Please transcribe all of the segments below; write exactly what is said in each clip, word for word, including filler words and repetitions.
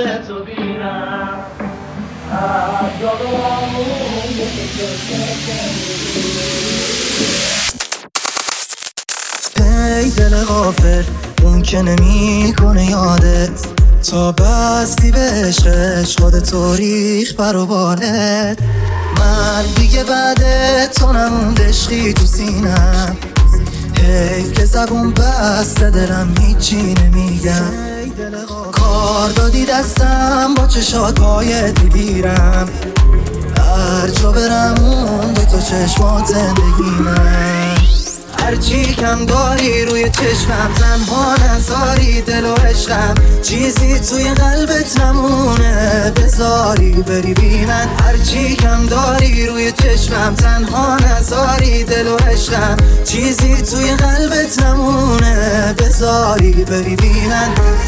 تو بینم از یادمون ای دل غافل اون که نمی کنه یادت تا بستی به عشقش خودتو ریخ برو بالت. من دیگه بعد تو نموند عشقی تو سینم، حیف که زبون بسته دلم هیچی نمیگم. کار دادی دستم با چشات پایت بگیرم، هر جا برم اون به تو چشمات زندگیمه. هرچی کم داری روی چشمم تنها نذاری دل و عشقم، چیزی توی قلبت نمونه بذاری بری بی من. هرچی کم داری روی چشمم تنها نذاری دل و عشقم، چیزی توی قلبت نمونه بذاری بری بی من.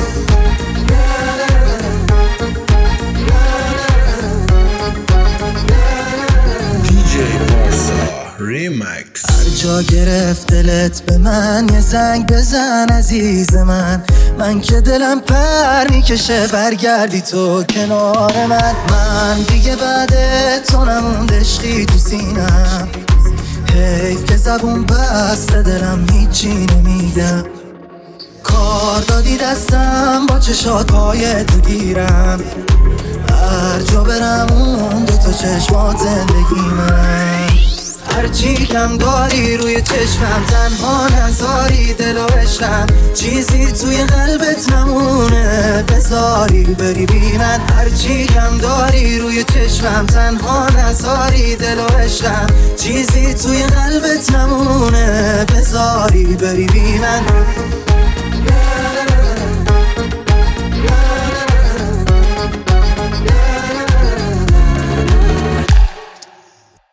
ریمکس. هر جا گرفت دلت به من یه زنگ بزن عزیز من، من که دلم پر میکشه برگردی تو کنار من. من دیگه بعد تو نموند عشقی تو سینم، حیف که زبون بسته دلم هیچی نمیگم. کار دادی دستم با چشات پایت بگیرم، هر جا برم اون دو تا چشمات زندگیمه. هرچی کم داری روی چشمم تنها نذاری دل و عشقم، چیزی توی قلبت نمونه بذاری بری بی من. هرچی کم داری روی چشمم تنها نذاری دل و عشقم، چیزی توی قلبت نمونه بذاری بری بی من.